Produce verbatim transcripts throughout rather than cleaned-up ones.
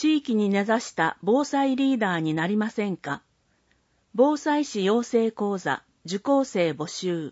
地域に根ざした防災リーダーになりませんか？防災士養成講座受講生募集。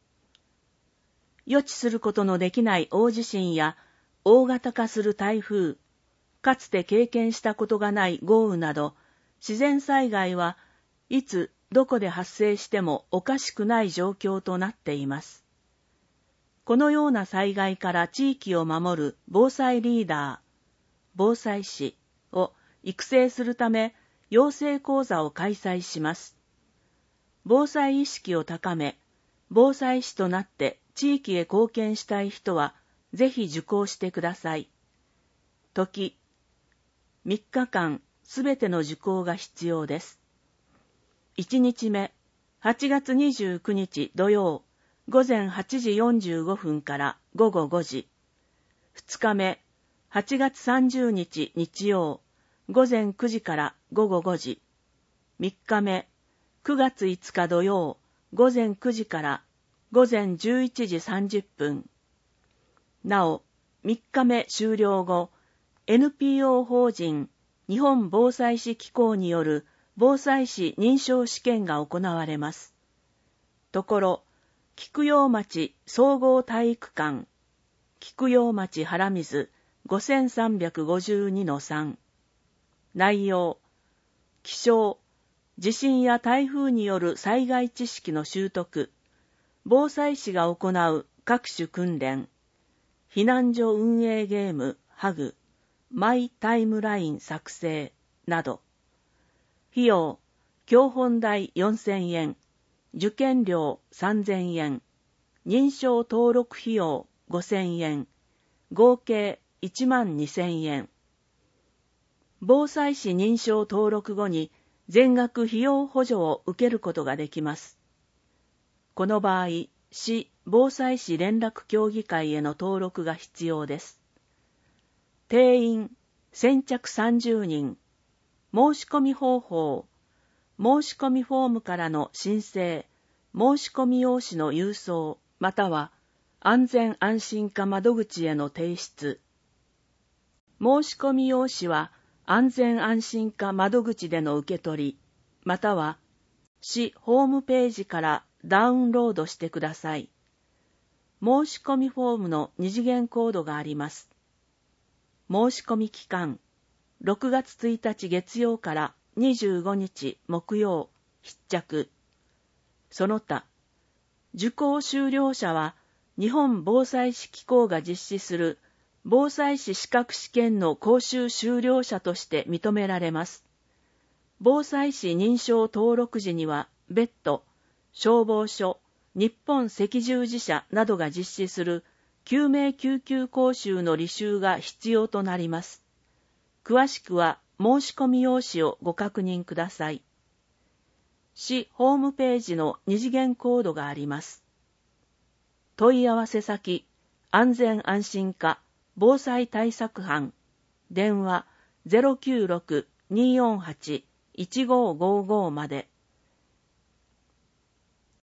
予知することのできない大地震や大型化する台風、かつて経験したことがない豪雨など、自然災害はいつどこで発生してもおかしくない状況となっています。このような災害から地域を守る防災リーダー、防災士を育成するため養成講座を開催します。防災意識を高め、防災士となって地域へ貢献したい人はぜひ受講してください。時、みっかかんすべての受講が必要です。いちにちめ、はちがつにじゅうくにち土曜、午前はちじよんじゅうごふんからごごごじ。ふつかめ、はちがつさんじゅうにち日曜、午前くじからごごごじ。みっかめ、くがついつか土曜、午前くじから午前じゅういちじさんじゅっぷん。なお、みっかめ終了後、エヌピーオー 法人日本防災士機構による防災士認証試験が行われます。ところ、菊陽町総合体育館、菊陽町原水 ごせんさんびゃくごじゅうにのさん。内容、気象、地震や台風による災害知識の習得、防災士が行う各種訓練、避難所運営ゲーム、ハグ、マイタイムライン作成など。費用、教本代よんせんえん、受験料さんぜんえん、認証登録費用ごせんえん、合計いちまんにせんえん。防災士認証登録後に全額費用補助を受けることができます。この場合、市防災士連絡協議会への登録が必要です。定員、先着さんじゅうにん。申し込み方法、申し込みフォームからの申請、申し込み用紙の郵送、または安全安心課窓口への提出。申し込み用紙は安全安心課窓口での受け取り、または市ホームページからダウンロードしてください。申し込みフォームの二次元コードがあります。申し込み期間、ろくがつついたち月曜からにじゅうごにち木曜、必着。その他、受講修了者は日本防災士機構が実施する防災士資格試験の講習修了者として認められます。防災士認証登録時には別途、消防署、日本赤十字社などが実施する救命救急講習の履修が必要となります。詳しくは申し込み用紙をご確認ください。市ホームページの二次元コードがあります。問い合わせ先、安全安心課防災対策班、電話 ゼロきゅうろく にーよんはち いちごーごーごー まで。